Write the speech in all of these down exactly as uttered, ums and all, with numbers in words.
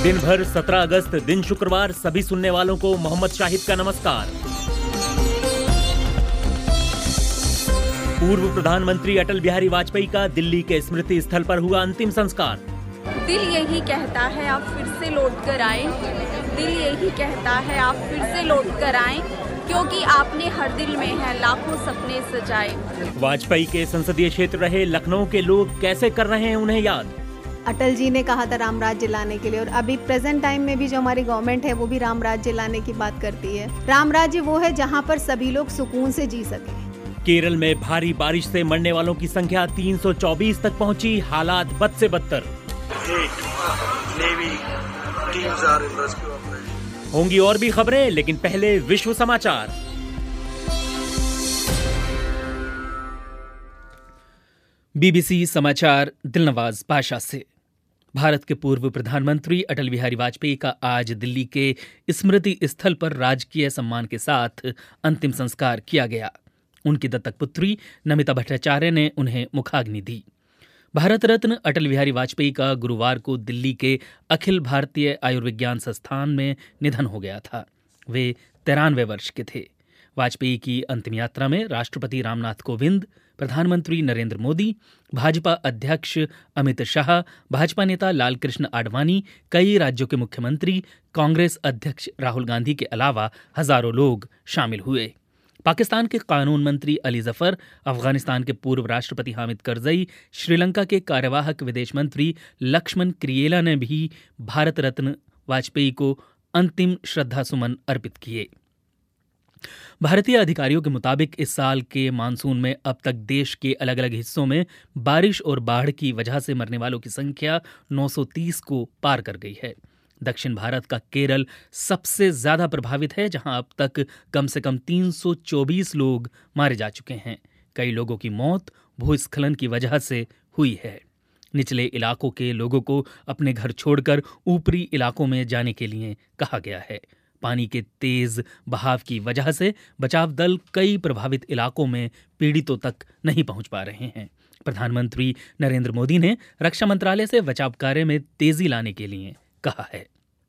दिन भर सत्रह अगस्त दिन शुक्रवार सभी सुनने वालों को मोहम्मद शाहिद का नमस्कार। पूर्व प्रधानमंत्री अटल बिहारी वाजपेयी का दिल्ली के स्मृति स्थल पर हुआ अंतिम संस्कार। दिल यही कहता है आप फिर से लौट कर आएं, दिल यही कहता है आप फिर से लौट कर आएं, क्योंकि आपने हर दिल में है लाखों सपने सजाए। वाजपेयी के संसदीय क्षेत्र रहे लखनऊ के लोग कैसे कर रहे हैं उन्हें याद। अटल जी ने कहा था राम राज्य लाने के लिए, और अभी प्रेजेंट टाइम में भी जो हमारी गवर्नमेंट है वो भी राम राज्य लाने की बात करती है। राम राज्य वो है जहाँ पर सभी लोग सुकून से जी सके। केरल में भारी बारिश से मरने वालों की संख्या तीन सौ चौबीस तक पहुंची, हालात बद से बदतर। होंगी और भी खबरें, लेकिन पहले विश्व समाचार। बीबीसी समाचार दिलनवाज पाशा से। भारत के पूर्व प्रधानमंत्री अटल बिहारी वाजपेयी का आज दिल्ली के स्मृति स्थल पर राजकीय सम्मान के साथ अंतिम संस्कार किया गया। उनकी दत्तक पुत्री नमिता भट्टाचार्य ने उन्हें मुखाग्नि दी। भारत रत्न अटल बिहारी वाजपेयी का गुरुवार को दिल्ली के अखिल भारतीय आयुर्विज्ञान संस्थान में निधन हो गया था। वे तिरानवे वर्ष के थे। वाजपेयी की अंतिम यात्रा में राष्ट्रपति रामनाथ कोविंद, प्रधानमंत्री नरेंद्र मोदी, भाजपा अध्यक्ष अमित शाह, भाजपा नेता लालकृष्ण आडवाणी, कई राज्यों के मुख्यमंत्री, कांग्रेस अध्यक्ष राहुल गांधी के अलावा हजारों लोग शामिल हुए। पाकिस्तान के कानून मंत्री अली जफर, अफगानिस्तान के पूर्व राष्ट्रपति हामिद करजई, श्रीलंका के कार्यवाहक विदेश मंत्री लक्ष्मण क्रिएला ने भी भारत रत्न वाजपेयी को अंतिम श्रद्धासुमन अर्पित किए। भारतीय अधिकारियों के मुताबिक इस साल के मानसून में अब तक देश के अलग अलग हिस्सों में बारिश और बाढ़ की वजह से मरने वालों की संख्या नौ सौ तीस को पार कर गई है। दक्षिण भारत का केरल सबसे ज्यादा प्रभावित है, जहां अब तक कम से कम तीन सौ चौबीस लोग मारे जा चुके हैं। कई लोगों की मौत भूस्खलन की वजह से हुई है। निचले इलाकों के लोगों को अपने घर छोड़कर ऊपरी इलाकों में जाने के लिए कहा गया है। पानी के तेज बहाव की वजह से बचाव दल कई प्रभावित इलाकों में पीड़ितों तक नहीं पहुंच पा रहे हैं। प्रधानमंत्री नरेंद्र मोदी ने रक्षा मंत्रालय से बचाव कार्य में तेजी लाने के लिए कहा है।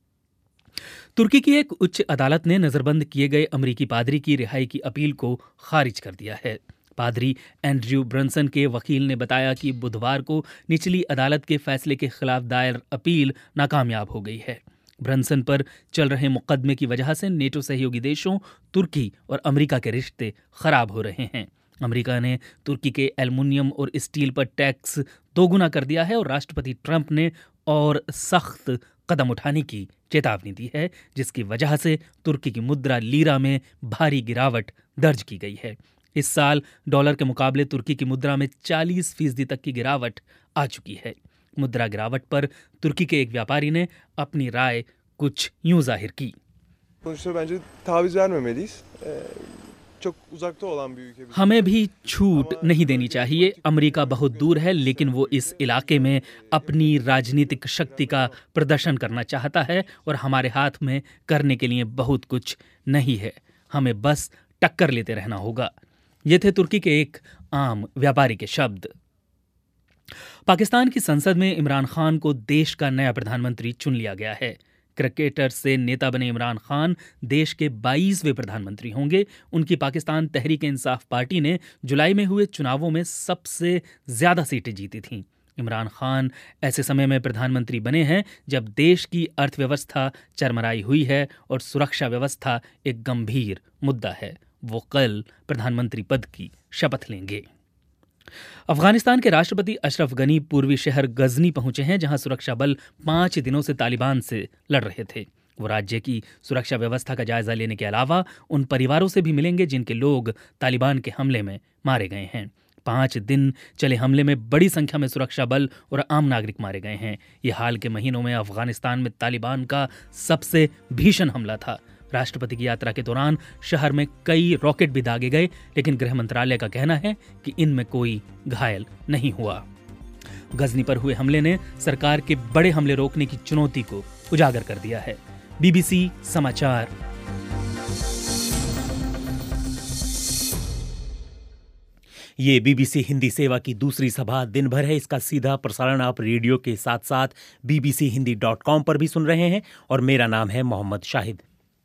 तुर्की की एक उच्च अदालत ने नजरबंद किए गए अमेरिकी पादरी की रिहाई की अपील को खारिज कर दिया है। पादरी एंड्रयू ब्रंसन के वकील ने बताया कि बुधवार को निचली अदालत के फैसले के खिलाफ दायर अपील नाकामयाब हो गई है। ब्रंसन पर चल रहे मुकदमे की वजह से नेटो सहयोगी देशों तुर्की और अमेरिका के रिश्ते खराब हो रहे हैं। अमेरिका ने तुर्की के एल्युमिनियम और स्टील पर टैक्स दोगुना कर दिया है और राष्ट्रपति ट्रंप ने और सख्त कदम उठाने की चेतावनी दी है, जिसकी वजह से तुर्की की मुद्रा लीरा में भारी गिरावट दर्ज की गई है। इस साल डॉलर के मुकाबले तुर्की की मुद्रा में चालीस फीसदी तक की गिरावट आ चुकी है। मुद्रा गिरावट पर तुर्की के एक व्यापारी ने अपनी राय कुछ यूं जाहिर की। हमें भी छूट नहीं देनी चाहिए। अमेरिका बहुत दूर है, लेकिन वो इस इलाके में अपनी राजनीतिक शक्ति का प्रदर्शन करना चाहता है और हमारे हाथ में करने के लिए बहुत कुछ नहीं है। हमें बस टक्कर लेते रहना होगा। ये थे तुर्की के एक आम व्यापारी के शब्द। पाकिस्तान की संसद में इमरान खान को देश का नया प्रधानमंत्री चुन लिया गया है। क्रिकेटर से नेता बने इमरान खान देश के बाईसवें प्रधानमंत्री होंगे। उनकी पाकिस्तान तहरीक इंसाफ पार्टी ने जुलाई में हुए चुनावों में सबसे ज्यादा सीटें जीती थीं। इमरान खान ऐसे समय में प्रधानमंत्री बने हैं जब देश की अर्थव्यवस्था चरमराई हुई है और सुरक्षा व्यवस्था एक गंभीर मुद्दा है। वो कल प्रधानमंत्री पद की शपथ लेंगे। अफगानिस्तान के राष्ट्रपति अशरफ गनी पूर्वी शहर गजनी पहुंचे हैं, जहां सुरक्षा बल पांच दिनों से तालिबान से लड़ रहे थे। वो राज्य की सुरक्षा व्यवस्था का जायजा लेने के अलावा उन परिवारों से भी मिलेंगे जिनके लोग तालिबान के हमले में मारे गए हैं। पांच दिन चले हमले में बड़ी संख्या में सुरक्षा बल और आम नागरिक मारे गए हैं। ये हाल के महीनों में अफगानिस्तान में तालिबान का सबसे भीषण हमला था। राष्ट्रपति की यात्रा के दौरान शहर में कई रॉकेट भी दागे गए, लेकिन गृह मंत्रालय का कहना है कि इनमें कोई घायल नहीं हुआ। गजनी पर हुए हमले ने सरकार के बड़े हमले रोकने की चुनौती को उजागर कर दिया है। बीबीसी समाचार। ये बीबीसी हिंदी सेवा की दूसरी सभा दिन भर है। इसका सीधा प्रसारण आप रेडियो के साथ साथ बीबीसी हिंदी डॉट कॉम पर भी सुन रहे हैं और मेरा नाम है मोहम्मद शाहिद।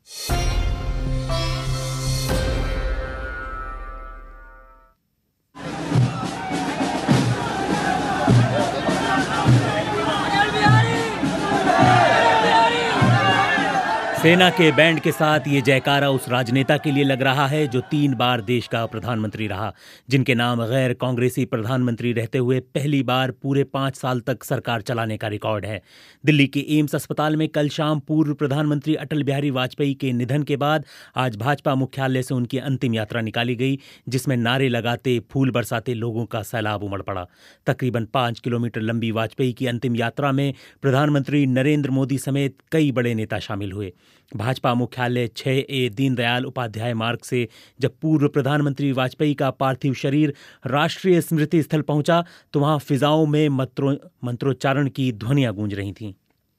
सेना के बैंड के साथ ये जयकारा उस राजनेता के लिए लग रहा है जो तीन बार देश का प्रधानमंत्री रहा, जिनके नाम गैर कांग्रेसी प्रधानमंत्री रहते हुए पहली बार पूरे पाँच साल तक सरकार चलाने का रिकॉर्ड है। दिल्ली के एम्स अस्पताल में कल शाम पूर्व प्रधानमंत्री अटल बिहारी वाजपेयी के निधन के बाद आज भाजपा मुख्यालय से उनकी अंतिम यात्रा निकाली गई, जिसमें नारे लगाते, फूल बरसाते लोगों का सैलाब उमड़ पड़ा। तकरीबन पाँच किलोमीटर लंबी वाजपेयी की अंतिम यात्रा में प्रधानमंत्री नरेंद्र मोदी समेत कई बड़े नेता शामिल हुए। भाजपा मुख्यालय छह ए दीनदयाल उपाध्याय मार्ग से जब पूर्व प्रधानमंत्री वाजपेयी का पार्थिव शरीर राष्ट्रीय स्मृति स्थल पहुंचा तो वहां फिजाओं में मंत्रो मंत्रोच्चारण की ध्वनियां गूंज रही थीं।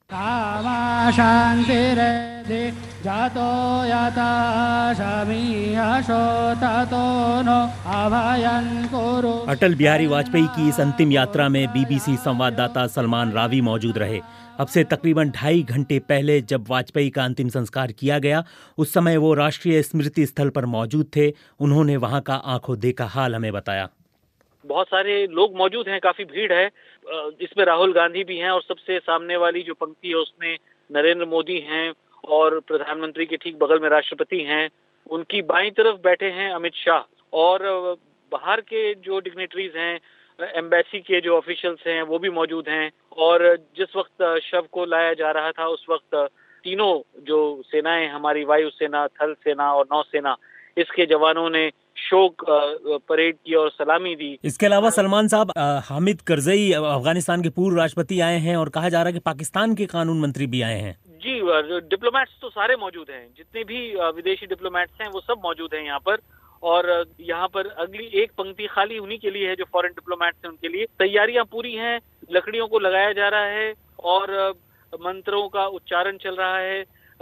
अटल बिहारी वाजपेयी की इस अंतिम यात्रा में बीबीसी संवाददाता सलमान रावी मौजूद रहे। अब से तकरीबन ढाई घंटे पहले जब वाजपेयी का अंतिम संस्कार किया गया, उस समय वो राष्ट्रीय स्मृति स्थल पर मौजूद थे। उन्होंने वहां का आंखों देखा हाल हमें बताया। बहुत सारे लोग मौजूद हैं, काफी भीड़ है। इसमें राहुल गांधी भी हैं और सबसे सामने वाली जो पंक्ति है उसमें नरेंद्र मोदी हैं और प्रधानमंत्री के ठीक बगल में राष्ट्रपति हैं। उनकी बाईं तरफ बैठे हैं अमित शाह और बाहर के जो डिग्नेटरीज हैं, एम्बेसी के जो ऑफिशियल्स हैं वो भी मौजूद हैं। और जिस वक्त शव को लाया जा रहा था उस वक्त तीनों जो सेनाएं, हमारी वायुसेना, थल सेना और नौसेना, इसके जवानों ने शोक परेड की और सलामी दी। इसके अलावा सलमान साहब, हामिद करजई अफगानिस्तान के पूर्व राष्ट्रपति आए हैं और कहा जा रहा है कि पाकिस्तान के कानून मंत्री भी आए हैं। जी, डिप्लोमेट्स तो सारे मौजूद हैं, जितने भी विदेशी डिप्लोमेट्स हैं वो सब मौजूद हैं यहाँ पर। और यहाँ पर अगली एक पंक्ति खाली उन्हीं के लिए है जो फॉरेन डिप्लोमेट्स हैं, उनके लिए तैयारियां पूरी हैं। लकड़ियों को लगाया जा रहा है और मंत्रों का उच्चारण चल रहा है।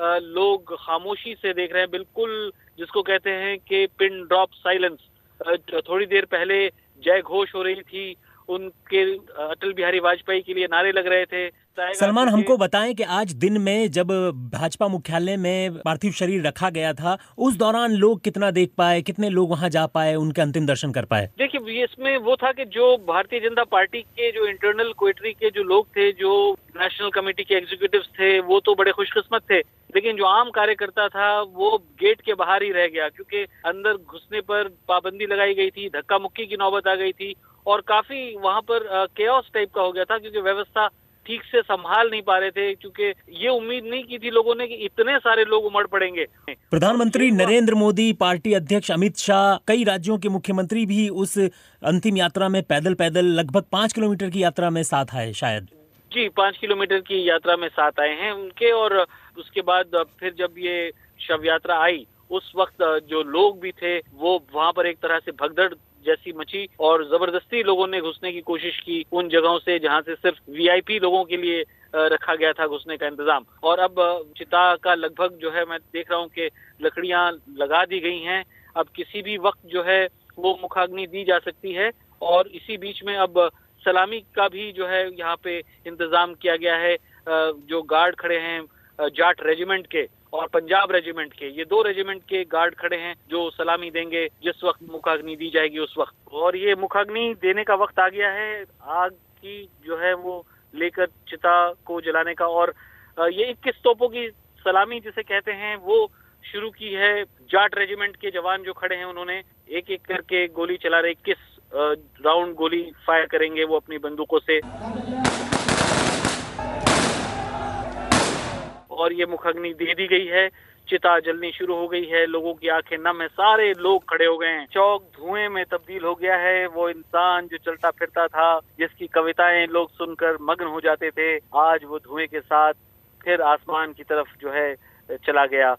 लोग खामोशी से देख रहे हैं, बिल्कुल जिसको कहते हैं कि पिन ड्रॉप साइलेंस। थोड़ी देर पहले जय घोष हो रही थी, उनके अटल बिहारी वाजपेयी के लिए नारे लग रहे थे। सलमान, हमको बताएं कि आज दिन में जब भाजपा मुख्यालय में पार्थिव शरीर रखा गया था, उस दौरान लोग कितना देख पाए, कितने लोग वहां जा पाए, उनके अंतिम दर्शन कर पाए? देखिए, इसमें वो था कि जो भारतीय जनता पार्टी के जो इंटरनल कोएटरी के जो लोग थे, जो नेशनल कमेटी के एग्जीक्यूटिव्स थे, वो तो बड़े खुशकिस्मत थे। लेकिन जो आम कार्यकर्ता था वो गेट के बाहर ही रह गया, क्योंकि अंदर घुसने पर पाबंदी लगाई गई थी, धक्का मुक्की की नौबत आ गई थी और काफी वहां पर केओस टाइप का हो गया था, क्योंकि व्यवस्था ठीक से संभाल नहीं पा रहे थे, क्योंकि ये उम्मीद नहीं की थी लोगों ने कि इतने सारे लोग उमड़ पड़ेंगे। प्रधानमंत्री नरेंद्र मोदी, पार्टी अध्यक्ष अमित शाह, कई राज्यों के मुख्यमंत्री भी उस अंतिम यात्रा में पैदल पैदल लगभग पाँच किलोमीटर की यात्रा में साथ आए। शायद जी, पाँच किलोमीटर की यात्रा में साथ आए हैं उनके। और उसके बाद फिर जब ये शव यात्रा आई, उस वक्त जो लोग भी थे वो वहां पर एक तरह से भगदड़ जैसी मची और जबरदस्ती लोगों ने घुसने की कोशिश की उन जगहों से जहां से सिर्फ वीआईपी लोगों के लिए रखा गया था घुसने का इंतजाम। और अब चिता का लगभग जो है, मैं देख रहा हूं कि लकड़ियां लगा दी गई हैं। अब किसी भी वक्त जो है वो मुखाग्नि दी जा सकती है। और इसी बीच में अब सलामी का भी जो है यहाँ पे इंतजाम किया गया है। जो गार्ड खड़े हैं जाट रेजिमेंट के और पंजाब रेजिमेंट के, ये दो रेजिमेंट के गार्ड खड़े हैं जो सलामी देंगे जिस वक्त मुखाग्नि दी जाएगी उस वक्त। और ये मुखाग्नि देने का वक्त आ गया है, आग की जो है वो लेकर चिता को जलाने का। और ये इक्कीस तोपों की सलामी जिसे कहते हैं वो शुरू की है। जाट रेजिमेंट के जवान जो खड़े हैं उन्होंने एक एक करके गोली चला रहे, इक्कीस राउंड गोली फायर करेंगे वो अपनी बंदूकों से। और ये मुखाग्नि दे दी गई है, चिता जलनी शुरू हो गई है, लोगों की आंखें नम है, सारे लोग खड़े हो गए हैं। चौक धुएं में तब्दील हो गया है। वो इंसान जो चलता फिरता था, जिसकी कविताएं लोग सुनकर मग्न हो जाते थे, आज वो धुएं के साथ फिर आसमान की तरफ जो है चला गया।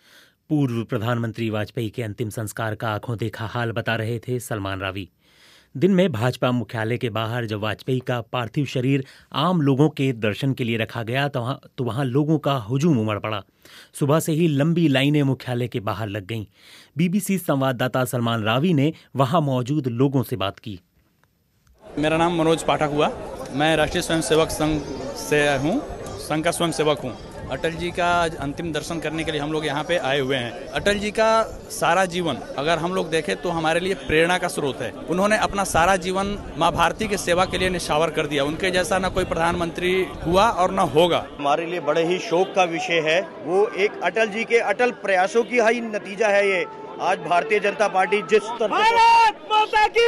पूर्व प्रधानमंत्री वाजपेयी के अंतिम संस्कार का आंखों देखा हाल बता रहे थे सलमान रावी। दिन में भाजपा मुख्यालय के बाहर जब वाजपेयी का पार्थिव शरीर आम लोगों के दर्शन के लिए रखा गया तो वहाँ तो वहाँ लोगों का हुजूम उमड़ पड़ा। सुबह से ही लंबी लाइनें मुख्यालय के बाहर लग गईं। बीबीसी संवाददाता सलमान रावी ने वहाँ मौजूद लोगों से बात की। मेरा नाम मनोज पाठक हुआ। मैं राष्ट्रीय स्वयंसेवक संघ से हूँ, संघ का स्वयंसेवक हूँ। अटल जी का अंतिम दर्शन करने के लिए हम लोग यहाँ पे आए हुए हैं। अटल जी का सारा जीवन अगर हम लोग देखें तो हमारे लिए प्रेरणा का स्रोत है। उन्होंने अपना सारा जीवन माँ भारती की सेवा के लिए निछावर कर दिया। उनके जैसा ना कोई प्रधानमंत्री हुआ और ना होगा। हमारे लिए बड़े ही शौक का विषय है। वो एक अटल जी के अटल प्रयासों की ही नतीजा है। ये आज भारतीय जनता पार्टी जिस तरह भारत माता की,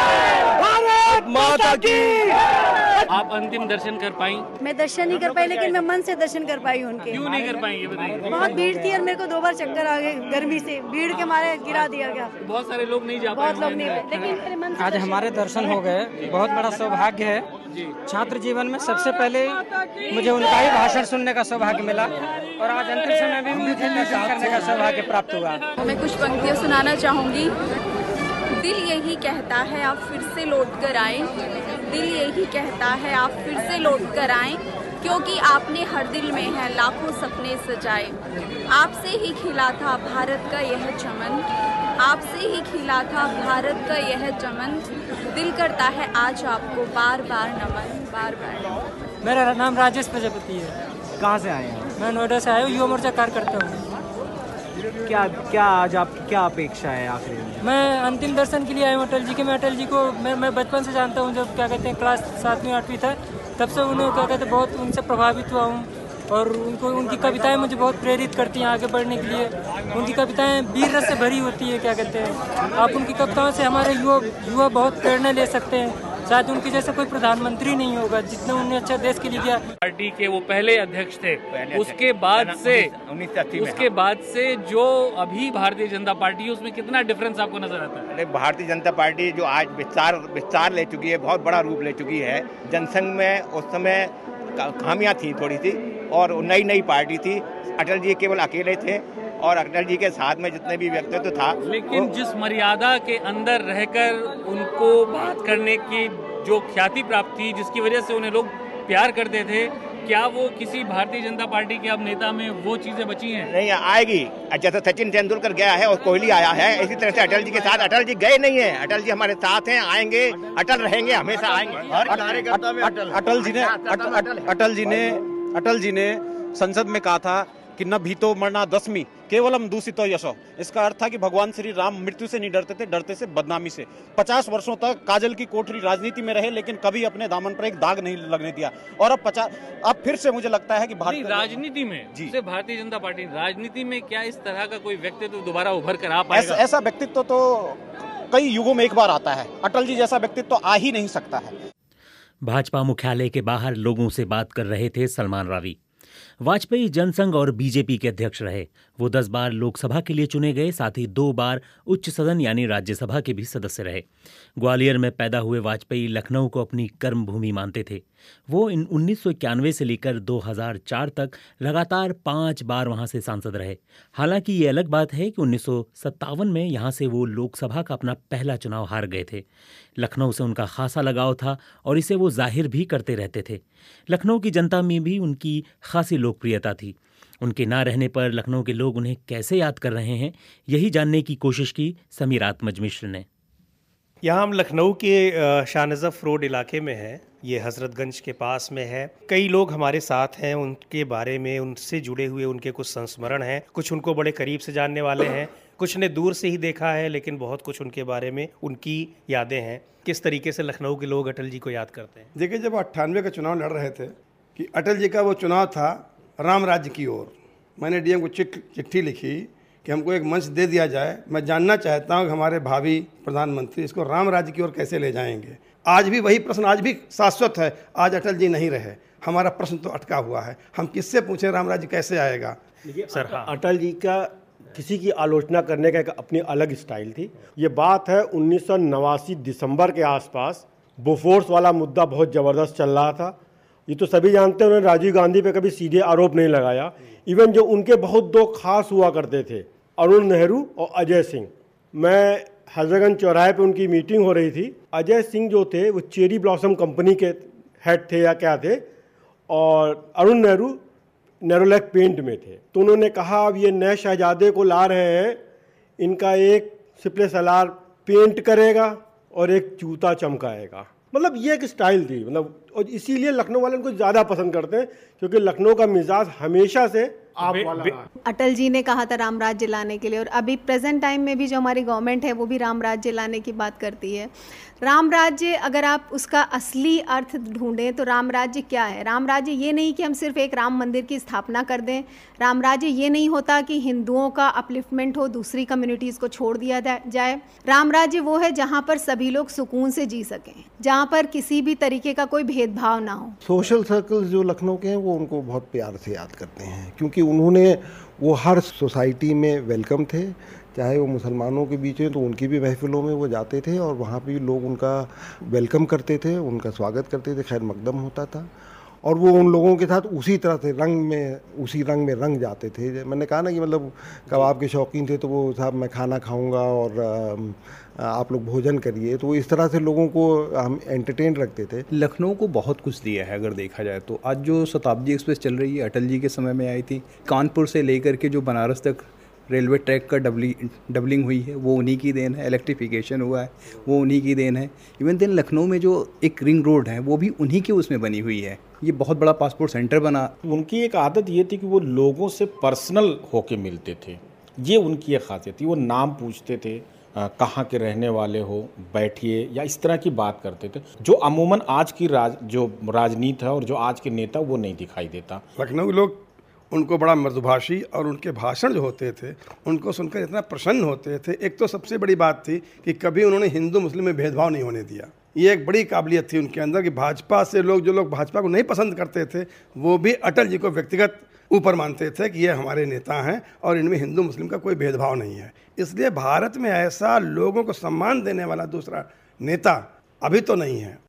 भारत माता की। आप अंतिम दर्शन कर पाई? मैं दर्शन नहीं कर पाई, लेकिन मैं मन से दर्शन कर पाई उनके। क्यों नहीं कर पाई ये बताइए? बहुत भीड़ थी और मेरे को दो बार चक्कर आ गए गर्मी से। भीड़ के मारे गिरा दिया गया। बहुत सारे लोग नहीं जा पाए। बहुत लोग नहीं, लेकिन मेरे मन से आज हमारे दर्शन हो गए। बहुत बड़ा सौभाग्य है। छात्र जीवन में सबसे पहले मुझे उनका ही भाषण सुनने का सौभाग्य मिला और आज अंतिम समय में मुझे दर्शन करने का सौभाग्य प्राप्त हुआ। मैं कुछ पंक्तियाँ सुनाना चाहूँगी। दिल यही कहता है आप फिर से लौट कर आएं, दिल यही कहता है आप फिर से लौट कर आएं, क्योंकि आपने हर दिल में है लाखों सपने सजाए। आपसे ही खिला था भारत का यह चमन, आपसे ही खिला था भारत का यह चमन, दिल करता है आज आपको बार बार नमन, बार बार। मेरा नाम राजेश प्रजापति है। कहाँ से आए हैं? मैं नोएडा से आया हूँ, युवा मोर्चा कार्यकर्ता हूँ। क्या क्या आज आपकी क्या अपेक्षा है आखिरी में? मैं अंतिम दर्शन के लिए आया हूँ अटल जी के। मैं अटल जी को मैं मैं बचपन से जानता हूँ। जब क्या कहते हैं क्लास सातवीं आठवीं था तब से उन्हें क्या कहते हैं बहुत उनसे प्रभावित हुआ हूँ और उनको उनकी कविताएं मुझे बहुत प्रेरित करती हैं आगे बढ़ने के लिए। उनकी कविताएं वीर रस से भरी होती है। क्या कहते हैं आप उनकी कविताओं से हमारे युवा युवा बहुत प्रेरणा ले सकते हैं। शायद उनके जैसे कोई प्रधानमंत्री नहीं होगा जितना उन्होंने अच्छा देश के लिए किया। पार्टी के वो पहले अध्यक्ष थे, उसके बाद से उसके बाद से जो अभी भारतीय जनता पार्टी है उसमें कितना डिफरेंस आपको नजर आता है? भारतीय जनता पार्टी जो आज विस्तार विस्तार ले चुकी है, बहुत बड़ा रूप ले चुकी है। जनसंघ में उस समय खामियां थी थोड़ी सी और नई नई पार्टी थी। अटल जी केवल अकेले थे और अटल जी के साथ में जितने भी व्यक्तित्व था, लेकिन जिस मर्यादा के अंदर रहकर उनको बात करने की जो ख्याति प्राप्त थी, जिसकी वजह से उन्हें लोग प्यार करते थे, क्या वो किसी भारतीय जनता पार्टी के अब नेता में वो चीजें बची हैं? नहीं आएगी। जैसे सचिन तेंदुलकर गया है और कोहली आया है, इसी तरह से अटल जी के साथ अटल जी गए नहीं है। अटल जी हमारे साथ हैं, आएंगे, अटल रहेंगे, हमेशा आएंगे। अटल जी ने अटल जी ने अटल जी ने संसद में कहा था कि न भीतो मरना दसवीं केवलम दूषितो यशो। इसका अर्थ था कि भगवान श्री राम मृत्यु से नहीं डरते थे, डरते से बदनामी से। पचास वर्षों तक काजल की कोठरी राजनीति में रहे लेकिन कभी अपने दामन पर एक दाग नहीं लगने दिया। और अब पचास अब फिर से मुझे लगता है कि भारत राजनीति में जी से भारतीय जनता पार्टी राजनीति में क्या इस तरह का कोई व्यक्तित्व दोबारा उभर कर आ पाएगा? ऐसा, ऐसा व्यक्तित्व तो कई युगों में एक बार आता है। अटल जी जैसा व्यक्तित्व तो आ ही नहीं सकता है। भाजपा मुख्यालय के बाहर लोगों से बात कर रहे थे सलमान रावी। वाजपेयी जनसंघ और बीजेपी के अध्यक्ष रहे। वो दस बार लोकसभा के लिए चुने गए, साथ ही दो बार उच्च सदन यानी राज्यसभा के भी सदस्य रहे। ग्वालियर में पैदा हुए वाजपेयी लखनऊ को अपनी कर्म भूमि मानते थे। वो इन उन्नीस सौ इक्यानवे से लेकर दो हज़ार चार तक लगातार पांच बार वहां से सांसद रहे। हालांकि ये अलग बात है कि उन्नीस सौ सत्तावन में यहां से वो लोकसभा का अपना पहला चुनाव हार गए थे। लखनऊ से उनका खासा लगाव था और इसे वो जाहिर भी करते रहते थे। लखनऊ की जनता में भी उनकी खासी लोकप्रियता थी। उनके ना रहने पर लखनऊ के लोग उन्हें कैसे याद कर रहे हैं, यही जानने की कोशिश की समीर आत्मज मिश्र ने। यहाँ हम लखनऊ के शाहनजफ रोड इलाके में हैं। ये हजरतगंज के पास में है। कई लोग हमारे साथ हैं, उनके बारे में उनसे जुड़े हुए उनके कुछ संस्मरण हैं। कुछ उनको बड़े करीब से जानने वाले हैं, कुछ ने दूर से ही देखा है, लेकिन बहुत कुछ उनके बारे में उनकी यादें हैं। किस तरीके से लखनऊ के लोग अटल जी को याद करते हैं? देखिए, जब अट्ठानवे का चुनाव लड़ रहे थे कि अटल जी का वो चुनाव था राम राज्य की ओर, मैंने डीएम को चिट चिट्ठी लिखी कि हमको एक मंच दे दिया जाए। मैं जानना चाहता हूँ कि हमारे भावी प्रधानमंत्री इसको राम राज्य की ओर कैसे ले जाएंगे। आज भी वही प्रश्न आज भी शाश्वत है। आज अटल जी नहीं रहे, हमारा प्रश्न तो अटका हुआ है। हम किससे पूछें राम राज्य कैसे आएगा? सर हाँ। अटल जी का किसी की आलोचना करने का एक अपनी अलग स्टाइल थी। ये बात है उन्नीस सौ नवासी दिसंबर के आसपास, बोफोर्स वाला मुद्दा बहुत ज़बरदस्त चल रहा था। ये तो सभी जानते हैं, उन्होंने राजीव गांधी पे कभी सीधे आरोप नहीं लगाया। इवन जो उनके बहुत दो खास हुआ करते थे, अरुण नेहरू और अजय सिंह। मैं हजरतगंज चौराहे पे उनकी मीटिंग हो रही थी। अजय सिंह जो थे वो चेरी ब्लॉसम कंपनी के हेड थे या क्या थे, और अरुण नेहरू नेरोलैक पेंट में थे। तो उन्होंने कहा अब ये नए शहजादे को ला रहे हैं, इनका एक सिपले सलार पेंट करेगा और एक जूता चमकाएगा। मतलब ये एक स्टाइल थी, मतलब, और इसीलिए लखनऊ वाले उनको ज़्यादा पसंद करते हैं क्योंकि लखनऊ का मिजाज हमेशा से आप वाला रहा है। अटल जी ने कहा था राम राज्य लाने के लिए, और अभी प्रेजेंट टाइम में भी जो हमारी गवर्नमेंट है वो भी राम राज्य लाने की बात करती है। राम राज्य, अगर आप उसका असली अर्थ ढूंढें तो राम राज्य क्या है? राम राज्य ये नहीं कि हम सिर्फ एक राम मंदिर की स्थापना कर दें। राम राज्य ये नहीं होता कि हिंदुओं का अपलिफ्टमेंट हो, दूसरी कम्युनिटीज़ को छोड़ दिया जाए। राम राज्य वो है जहाँ पर सभी लोग सुकून से जी सकें, जहाँ पर किसी भी तरीके का कोई भेदभाव ना हो। सोशल सर्कल्स जो लखनऊ के हैं वो उनको बहुत प्यार से याद करते हैं क्योंकि उन्होंने वो हर सोसाइटी में वेलकम थे, चाहे वो मुसलमानों के बीच में तो उनकी भी महफिलों में वो जाते थे और वहाँ भी लोग उनका वेलकम करते थे, उनका स्वागत करते थे, खैर मकदम होता था और वो उन लोगों के साथ उसी तरह से रंग में उसी रंग में रंग जाते थे। मैंने कहा ना कि मतलब कबाब के शौकीन थे तो वो साहब मैं खाना खाऊंगा और आप लोग भोजन करिए, तो इस तरह से लोगों को हम एंटरटेन रखते थे। लखनऊ को बहुत कुछ दिया है अगर देखा जाए तो। आज जो शताब्दी एक्सप्रेस चल रही है अटल जी के समय में आई थी, कानपुर से लेकर के जो बनारस तक रेलवे ट्रैक का डबलिंग डबलिंग हुई है वो उन्हीं की देन है, इलेक्ट्रिफिकेशन हुआ है वो उन्हीं की देन है। इवन देन लखनऊ में जो एक रिंग रोड है वो भी उन्हीं के उसमें बनी हुई है। ये बहुत बड़ा पासपोर्ट सेंटर बना। उनकी एक आदत ये थी कि वो लोगों से पर्सनल होके मिलते थे, ये उनकी एक खासियत थी। वो नाम पूछते थे, कहाँ के रहने वाले हो, बैठिए, या इस तरह की बात करते थे जो अमूमन आज की राज जो राजनीति है और जो आज के नेता वो नहीं दिखाई देता। लखनऊ लोग उनको बड़ा मृदुभाषी और उनके भाषण जो होते थे उनको सुनकर इतना प्रसन्न होते थे। एक तो सबसे बड़ी बात थी कि कभी उन्होंने हिंदू मुस्लिम में भेदभाव नहीं होने दिया। ये एक बड़ी काबिलियत थी उनके अंदर कि भाजपा से लोग जो लोग भाजपा को नहीं पसंद करते थे वो भी अटल जी को व्यक्तिगत ऊपर मानते थे कि ये हमारे नेता हैं और इनमें हिंदू मुस्लिम का कोई भेदभाव नहीं है। इसलिए भारत में ऐसा लोगों को सम्मान देने वाला दूसरा नेता अभी तो नहीं है।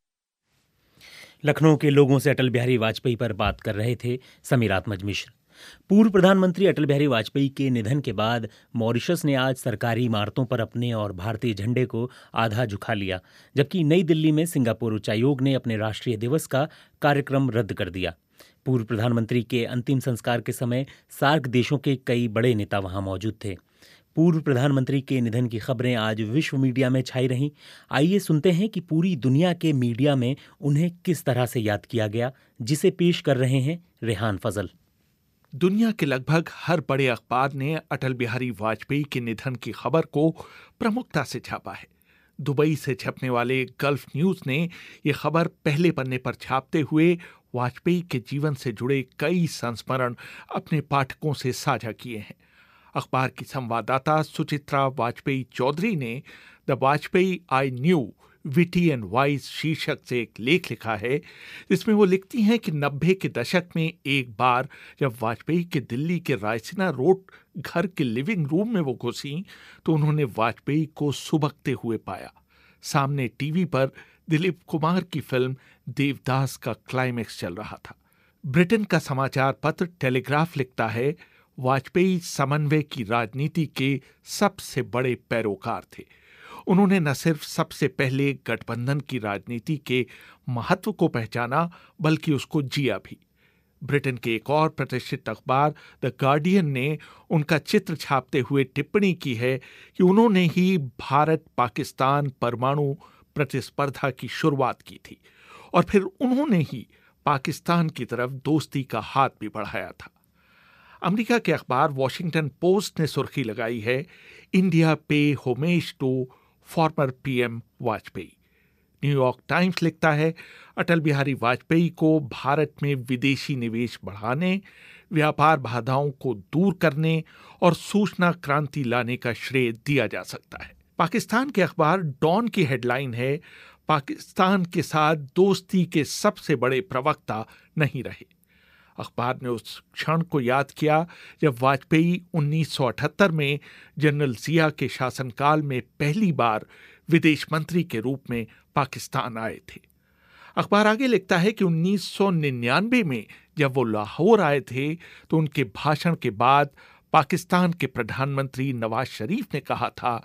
लखनऊ के लोगों से अटल बिहारी वाजपेयी पर बात कर रहे थे समीर आत्मज मिश्र। पूर्व प्रधानमंत्री अटल बिहारी वाजपेयी के निधन के बाद मॉरिशस ने आज सरकारी इमारतों पर अपने और भारतीय झंडे को आधा झुका लिया, जबकि नई दिल्ली में सिंगापुर उच्चायोग ने अपने राष्ट्रीय दिवस का कार्यक्रम रद्द कर दिया। पूर्व प्रधानमंत्री के अंतिम संस्कार के समय सार्क देशों के कई बड़े नेता वहां मौजूद थे। पूर्व प्रधानमंत्री के निधन की खबरें आज विश्व मीडिया में छाई रहीं। आइए सुनते हैं कि पूरी दुनिया के मीडिया में उन्हें किस तरह से याद किया गया, जिसे पेश कर रहे हैं रेहान फजल। दुनिया के लगभग हर बड़े अखबार ने अटल बिहारी वाजपेयी के निधन की खबर को प्रमुखता से छापा है। दुबई से छपने वाले गल्फ न्यूज ने यह खबर पहले पन्ने पर छापते हुए वाजपेयी के जीवन से जुड़े कई संस्मरण अपने पाठकों से साझा किए हैं। अखबार की संवाददाता सुचित्रा वाजपेयी चौधरी ने the Vajpayee I knew witty and wise शीर्षक से एक लेख लिखा है, जिसमें वो लिखती हैं कि नब्बे के दशक में एक बार जब वाजपेयी के दिल्ली के रायसीना रोड घर के लिविंग रूम में वो घुसी तो उन्होंने वाजपेयी को सुबकते हुए पाया। सामने टीवी पर दिलीप कुमार की फिल्म देवदास का क्लाइमेक्स चल रहा था। ब्रिटेन का समाचार पत्र टेलीग्राफ लिखता है, वाजपेयी समन्वय की राजनीति के सबसे बड़े पैरोकार थे। उन्होंने न सिर्फ सबसे पहले गठबंधन की राजनीति के महत्व को पहचाना बल्कि उसको जिया भी। ब्रिटेन के एक और प्रतिष्ठित अखबार द गार्डियन ने उनका चित्र छापते हुए टिप्पणी की है कि उन्होंने ही भारत पाकिस्तान परमाणु प्रतिस्पर्धा की शुरुआत की थी और फिर उन्होंने ही पाकिस्तान की तरफ दोस्ती का हाथ भी बढ़ाया था। अमेरिका के अखबार वॉशिंगटन पोस्ट ने सुर्खी लगाई है, इंडिया पे homage to former PM Vajpayee. New York Times लिखता है, अटल बिहारी वाजपेयी को भारत में विदेशी निवेश बढ़ाने, व्यापार बाधाओं को दूर करने और सूचना क्रांति लाने का श्रेय दिया जा सकता है। पाकिस्तान के अखबार डॉन की हेडलाइन है, पाकिस्तान के साथ दोस्ती के सबसे बड़े प्रवक्ता नहीं रहे। अखबार ने उस क्षण को याद किया जब वाजपेयी उन्नीस सौ अठहत्तर में जनरल जिया के शासनकाल में पहली बार विदेश मंत्री के रूप में पाकिस्तान आए थे। अखबार आगे लिखता है कि उन्नीस सौ निन्यानवे में जब वो लाहौर आए थे तो उनके भाषण के बाद पाकिस्तान के प्रधानमंत्री नवाज शरीफ ने कहा था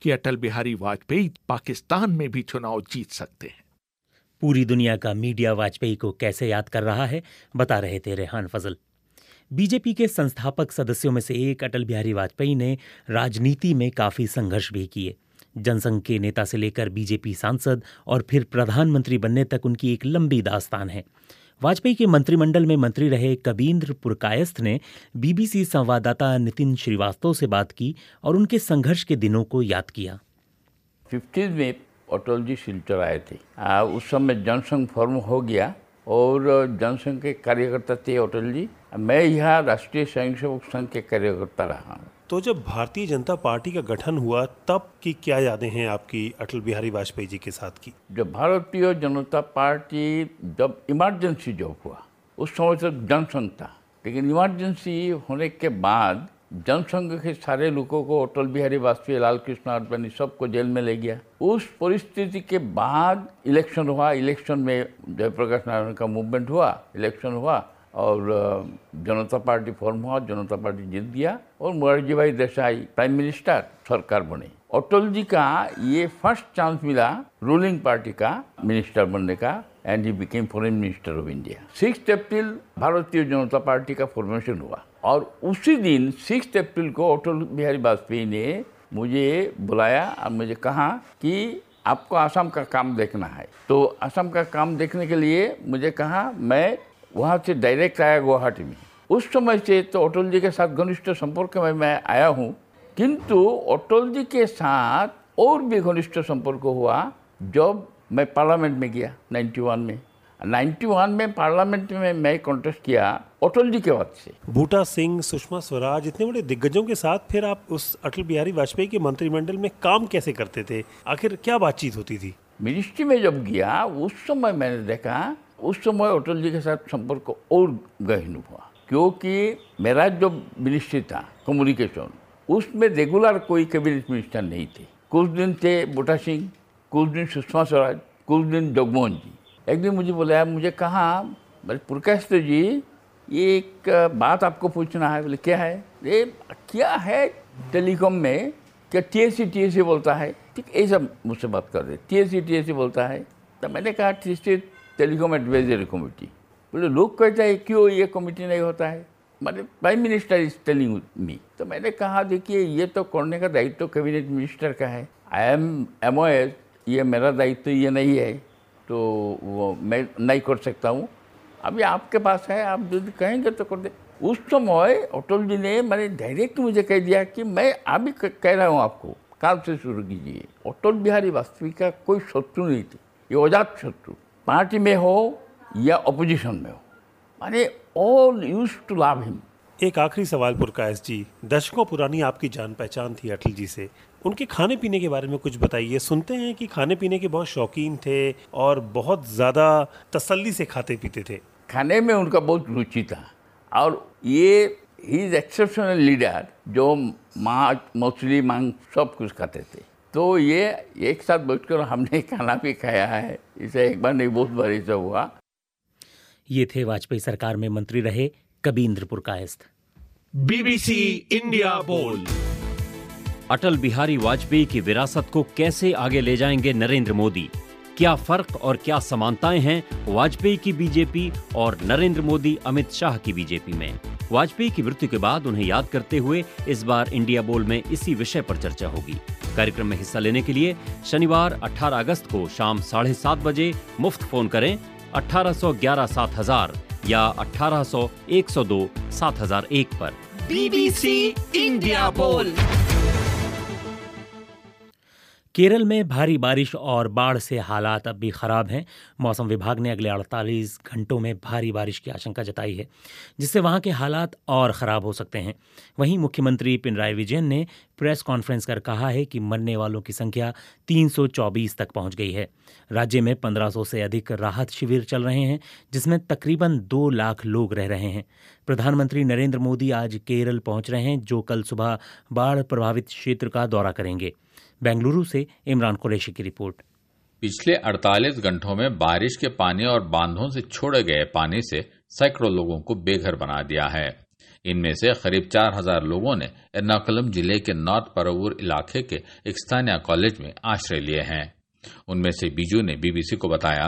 कि अटल बिहारी वाजपेयी पाकिस्तान में भी चुनाव जीत सकते हैं। पूरी दुनिया का मीडिया वाजपेयी को कैसे याद कर रहा है, बता रहे थे रेहान फजल। बीजेपी के संस्थापक सदस्यों में से एक अटल बिहारी वाजपेयी ने राजनीति में काफी संघर्ष भी किए। जनसंघ के नेता से लेकर बीजेपी सांसद और फिर प्रधानमंत्री बनने तक उनकी एक लंबी दास्तान है। वाजपेयी के मंत्रिमंडल में मंत्री रहे कबींद्र पुरकायस्थ ने बीबीसी संवाददाता नितिन श्रीवास्तव से बात की और उनके संघर्ष के दिनों को याद किया। फिफ्टीज में अटल जी सिलचर आए थे। आ, उस समय जनसंघ फॉर्म हो गया और जनसंघ के कार्यकर्ता थे अटल जी। मैं यहाँ राष्ट्रीय स्वयंसेवक संघ के कार्यकर्ता रहा हूँ। तो जब भारतीय जनता पार्टी का गठन हुआ तब की क्या यादें हैं आपकी अटल बिहारी वाजपेयी जी के साथ की? जब भारतीय जनता पार्टी जब इमरजेंसी जब हुआ उस समय तक जनसंघ था, लेकिन इमरजेंसी होने के बाद जनसंघ के सारे लोगों को अटल बिहारी वाजपेयी, लाल कृष्ण आडवाणी सबको जेल में ले गया। उस परिस्थिति के बाद इलेक्शन हुआ। इलेक्शन में जयप्रकाश नारायण का मूवमेंट हुआ, इलेक्शन हुआ और जनता पार्टी फॉर्म हुआ। जनता पार्टी जीत गया और मोरारजी भाई देसाई प्राइम मिनिस्टर सरकार बने। अटल जी का ये फर्स्ट चांस मिला रूलिंग पार्टी का मिनिस्टर बनने का and he became foreign minister of India. Six April Bharatiya Janata party का फॉर्मेशन हुआ और उसी दिन सिक्स अप्रैल को अटल बिहारी वाजपेयी ने मुझे बुलाया और मुझे कहा कि आपको आसाम का काम देखना है। तो आसाम का काम देखने के लिए मुझे कहा, मैं वहाँ से डायरेक्ट आया गुवाहाटी में। उस समय से तो अटल जी के साथ घनिष्ठ संपर्क में मैं आया हूँ, किंतु अटल जी के साथ और भी घनिष्ठ संपर्क हुआ जब मैं पार्लियामेंट में गया इक्यानवे में। इक्यानवे में पार्लियामेंट में मैं कॉन्टेस्ट किया अटल जी के वक्त से। बूटा सिंह, सुषमा स्वराज, इतने बड़े दिग्गजों के साथ फिर आप उस अटल बिहारी वाजपेयी के मंत्रिमंडल में काम कैसे करते थे? आखिर क्या बातचीत होती थी? मिनिस्ट्री में जब गया उस समय मैंने देखा, उस समय अटल जी के साथ संपर्क और गहन हुआ, क्योंकि मेरा जो मिनिस्ट्री था कम्युनिकेशन, उसमें रेगुलर कोई कैबिनेट मिनिस्टर नहीं थे। कुछ दिन थे बूटा सिंह, कुछ दिन सुषमा स्वराज, कुछ दिन जगमोहन जी। एक दिन मुझे बुलाया, मुझे कहा, बोले पुरकायस्थ जी ये एक बात आपको पूछना है। बोले क्या है? ये क्या है टेलीकॉम में क्या T S C T S C बोलता है? ठीक ऐसा मुझसे बात कर रहे, T S C T S C बोलता है। तो मैंने कहा टी टेलीकॉम एडवाइजरी कमेटी। बोले लोग कहते हैं क्यों ये कमेटी नहीं होता है? मतलब prime minister is telling me. तो मैंने कहा देखिए ये तो करने का दायित्व तो कैबिनेट मिनिस्टर का है। I am M O S, ये मेरा दायित्व तो ये नहीं है, तो वो मैं नहीं कर सकता हूँ। अभी आपके पास है, आप जो कहेंगे तो कर दे। उस समय अटल जी ने मैंने डायरेक्ट मुझे कह दिया कि मैं अभी कह रहा हूँ आपको, काल से शुरू कीजिए। अटल बिहारी वाजपेयी का कोई शत्रु नहीं थे, ये अजात शत्रु, पार्टी में हो या अपोजिशन में हो, माने all used to love him. एक आखिरी सवाल पुरकायस्थ जी, दशकों पुरानी आपकी जान पहचान थी अटल जी से, उनके खाने पीने के बारे में कुछ बताइए। सुनते हैं कि खाने पीने के बहुत शौकीन थे और बहुत ज़्यादा तसल्ली से खाते पीते थे। खाने में उनका बहुत रुचि था और ये ही इज एक्सेप्शनल लीडर जो मांस, मछली, मांस सब कुछ खाते थे। तो ये एक साथ बैठकर हमने खाना भी खाया है, इसे एक बार नहीं बहुत बार ऐसा हुआ। ये थे वाजपेयी सरकार में मंत्री रहे कबींद्र पुरकायस्थ। बीबीसी इंडिया बोल। अटल बिहारी वाजपेयी की विरासत को कैसे आगे ले जाएंगे नरेंद्र मोदी? क्या फर्क और क्या समानताएं हैं वाजपेयी की बीजेपी और नरेंद्र मोदी अमित शाह की बीजेपी में? वाजपेयी की मृत्यु के बाद उन्हें याद करते हुए इस बार इंडिया बोल में इसी विषय पर चर्चा होगी। कार्यक्रम में हिस्सा लेने के लिए शनिवार अठारह अगस्त को शाम साढ़े सात बजे मुफ्त फोन करें अठारह सौ ग्यारह सात हजार या अठारह सौ एक सौ दो सात हजार एक पर। बीबीसी इंडिया बोल। केरल में भारी बारिश और बाढ़ से हालात अब भी खराब हैं। मौसम विभाग ने अगले अड़तालीस घंटों में भारी बारिश की आशंका जताई है, जिससे वहां के हालात और ख़राब हो सकते हैं। वहीं मुख्यमंत्री पिनराई विजयन ने प्रेस कॉन्फ्रेंस कर कहा है कि मरने वालों की संख्या तीन सौ चौबीस तक पहुंच गई है। राज्य में पंद्रह सौ से अधिक राहत शिविर चल रहे हैं, जिसमें तकरीबन दो लाख लोग रह रहे हैं। प्रधानमंत्री नरेंद्र मोदी आज केरल पहुंच रहे हैं, जो कल सुबह बाढ़ प्रभावित क्षेत्र का दौरा करेंगे। बेंगलुरु से इमरान कुरैशी की रिपोर्ट। पिछले अड़तालीस घंटों में बारिश के पानी और बांधों से छोड़े गए पानी से सैकड़ों लोगों को बेघर बना दिया है। इनमें से करीब चार हजार लोगों ने एर्नाकुलम जिले के नॉर्थ परवूर इलाके के एक स्थानीय कॉलेज में आश्रय लिए हैं। उनमें से बीजू ने बीबीसी को बताया,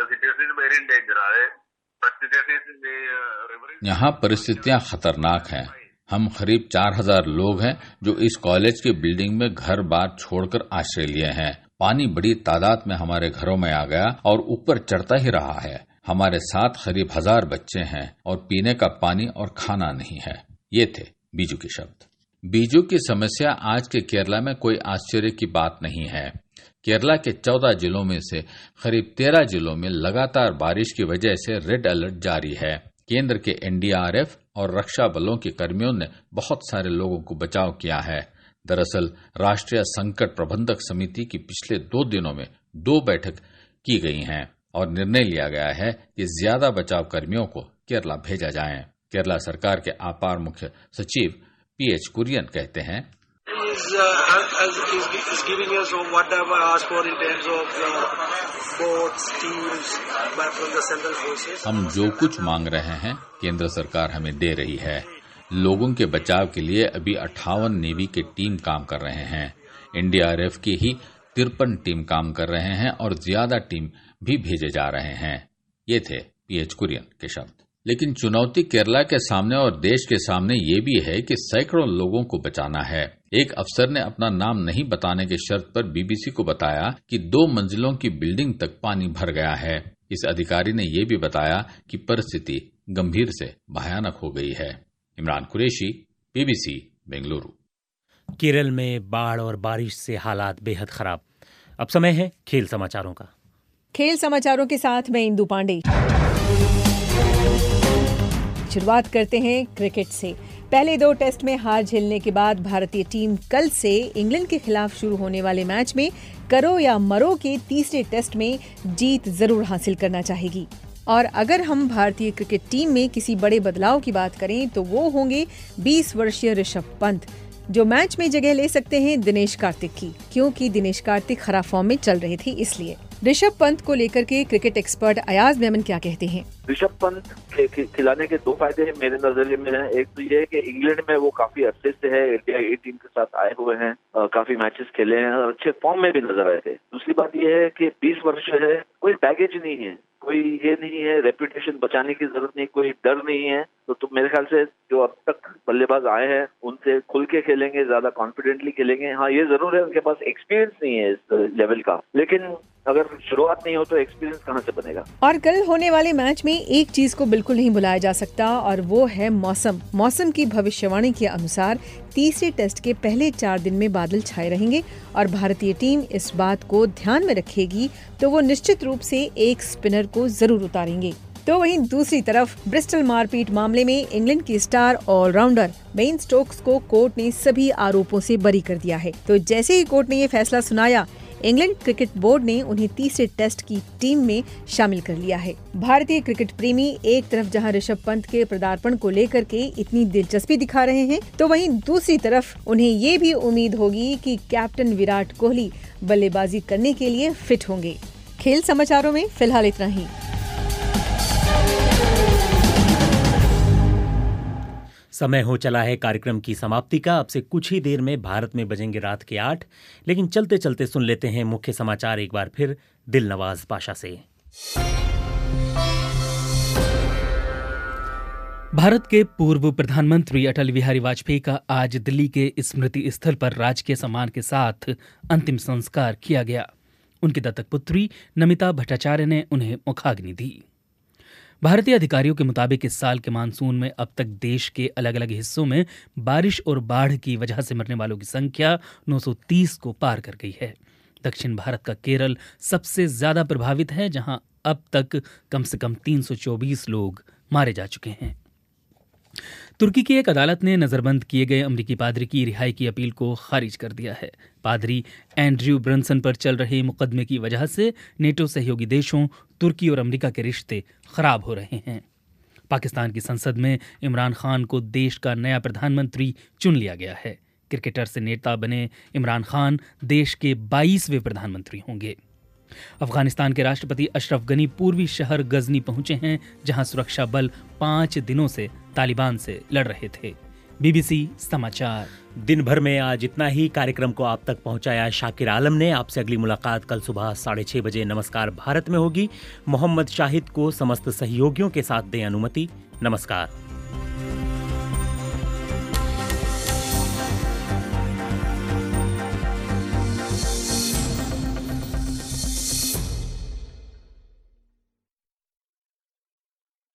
यहाँ परिस्थितियां खतरनाक हैं। हम करीब चार हजार लोग हैं जो इस कॉलेज की बिल्डिंग में घर बार छोड़कर आश्रय लिए हैं। पानी बड़ी तादाद में हमारे घरों में आ गया और ऊपर चढ़ता ही रहा है। हमारे साथ करीब हजार बच्चे हैं और पीने का पानी और खाना नहीं है। ये थे बीजू के शब्द। बीजू की समस्या आज के केरला में कोई आश्चर्य की बात नहीं है। केरला के चौदह जिलों में से करीब तेरह जिलों में लगातार बारिश की वजह से रेड अलर्ट जारी है। केंद्र के एनडीआरएफ और रक्षा बलों के कर्मियों ने बहुत सारे लोगों को बचाव किया है। दरअसल राष्ट्रीय संकट प्रबंधक समिति की पिछले दो दिनों में दो बैठक की गई हैं और निर्णय लिया गया है कि ज्यादा बचाव कर्मियों को केरला भेजा जाए। केरला सरकार के अपर मुख्य सचिव पी एच कुरियन कहते हैं, हम जो कुछ मांग रहे हैं केंद्र सरकार हमें दे रही है। लोगों के बचाव के लिए अभी अट्ठावन नेवी के टीम काम कर रहे हैं। एनडीआरएफ की ही तिरपन टीम काम कर रहे हैं और ज्यादा टीम भी भेजे जा रहे हैं। ये थे पी एच कुरियन के शब्द। लेकिन चुनौती केरला के सामने और देश के सामने ये भी है कि सैकड़ों लोगों को बचाना है। एक अफसर ने अपना नाम नहीं बताने की शर्त पर बीबीसी को बताया कि दो मंजिलों की बिल्डिंग तक पानी भर गया है। इस अधिकारी ने यह भी बताया कि परिस्थिति गंभीर से भयानक हो गई है। इमरान कुरैशी, बीबीसी, बेंगलुरु। केरल में बाढ़ और बारिश से हालात बेहद खराब। अब समय है खेल समाचारों का। खेल समाचारों के साथ मैं इंदु पांडे। शुरुआत करते हैं क्रिकेट से। पहले दो टेस्ट में हार झेलने के बाद भारतीय टीम कल से इंग्लैंड के खिलाफ शुरू होने वाले मैच में करो या मरो के तीसरे टेस्ट में जीत जरूर हासिल करना चाहेगी। और अगर हम भारतीय क्रिकेट टीम में किसी बड़े बदलाव की बात करें तो वो होंगे बीस वर्षीय ऋषभ पंत, जो मैच में जगह ले सकते हैं दिनेश कार्तिक की, क्योंकि दिनेश कार्तिक खराब फॉर्म में चल रहे थे। इसलिए ऋषभ पंत को लेकर के क्रिकेट एक्सपर्ट अयाज मेमन क्या कहते हैं? ऋषभ पंत खिलाने के दो फायदे मेरे नजरिए में हैं। एक तो ये है कि इंग्लैंड में वो काफी अच्छे से है, इंडिया ए टीम के साथ आए हुए हैं, काफी मैचेस खेले हैं और अच्छे फॉर्म में भी नजर आए थे। दूसरी बात ये है कि बीस वर्ष है, कोई बैगेज नहीं है, कोई ये नहीं है, रेपुटेशन बचाने की जरूरत नहीं, कोई डर नहीं है। तो, तो मेरे ख्याल से जो अब तक बल्लेबाज आए हैं उनसे खुल के खेलेंगे, ज्यादा कॉन्फिडेंटली खेलेंगे। हाँ, ये जरूर है उनके पास एक्सपीरियंस नहीं है इस लेवल का, लेकिन अगर शुरुआत नहीं हो तो एक्सपीरियंस कहाँ से बनेगा। और कल होने वाले मैच में एक चीज को बिल्कुल नहीं भुलाया जा सकता और वो है मौसम। मौसम की भविष्यवाणी के अनुसार तीसरे टेस्ट के पहले चार दिन में बादल छाए रहेंगे और भारतीय टीम इस बात को ध्यान में रखेगी तो वो निश्चित रूप से एक स्पिनर को जरूर उतारेंगे। तो वहीं दूसरी तरफ ब्रिस्टल मारपीट मामले में इंग्लैंड की स्टार ऑलराउंडर बेन स्टोक्स को कोर्ट ने सभी आरोपों से बरी कर दिया है। तो जैसे ही कोर्ट ने ये फैसला सुनाया, इंग्लैंड क्रिकेट बोर्ड ने उन्हें तीसरे टेस्ट की टीम में शामिल कर लिया है। भारतीय क्रिकेट प्रेमी एक तरफ जहां ऋषभ पंत के पदार्पण को लेकर के इतनी दिलचस्पी दिखा रहे हैं, तो वहीं दूसरी तरफ उन्हें ये भी उम्मीद होगी कि कैप्टन विराट कोहली बल्लेबाजी करने के लिए फिट होंगे। खेल समाचारों में फिलहाल इतना ही। समय हो चला है कार्यक्रम की समाप्ति का। अब से कुछ ही देर में भारत में बजेंगे रात के आठ, लेकिन चलते चलते सुन लेते हैं मुख्य समाचार एक बार फिर दिलनवाज पाशा से। भारत के पूर्व प्रधानमंत्री अटल बिहारी वाजपेयी का आज दिल्ली के स्मृति स्थल पर राजकीय सम्मान के साथ अंतिम संस्कार किया गया। उनकी दत्तक पुत्री नमिता भट्टाचार्य ने उन्हें मुखाग्नि दी। भारतीय अधिकारियों के मुताबिक इस साल के मानसून में अब तक देश के अलग अलग हिस्सों में बारिश और बाढ़ की वजह से मरने वालों की संख्या नौ सौ तीस को पार कर गई है। दक्षिण भारत का केरल सबसे ज्यादा प्रभावित है, जहां अब तक कम से कम तीन सौ चौबीस लोग मारे जा चुके हैं। तुर्की की एक अदालत ने नजरबंद किए गए अमेरिकी पादरी की रिहाई की अपील को खारिज कर दिया है। पादरी एंड्रयू ब्रंसन पर चल रहे मुकदमे की वजह से नेटो सहयोगी देशों तुर्की और अमेरिका के रिश्ते खराब हो रहे हैं। पाकिस्तान की संसद में इमरान खान को देश का नया प्रधानमंत्री चुन लिया गया है। क्रिकेटर से नेता बने इमरान खान देश के बाईसवें प्रधानमंत्री होंगे। अफगानिस्तान के राष्ट्रपति अशरफ गनी पूर्वी शहर गजनी पहुंचे हैं, जहां सुरक्षा बल पांच दिनों से तालिबान से लड़ रहे थे। बीबीसी समाचार। दिन भर में आज इतना ही। कार्यक्रम को आप तक पहुंचाया शाकिर आलम ने। आपसे अगली मुलाकात कल सुबह साढ़े छह बजे नमस्कार भारत में होगी। मोहम्मद शाहिद को समस्त सहयोगियों के साथ दें अनुमति। नमस्कार।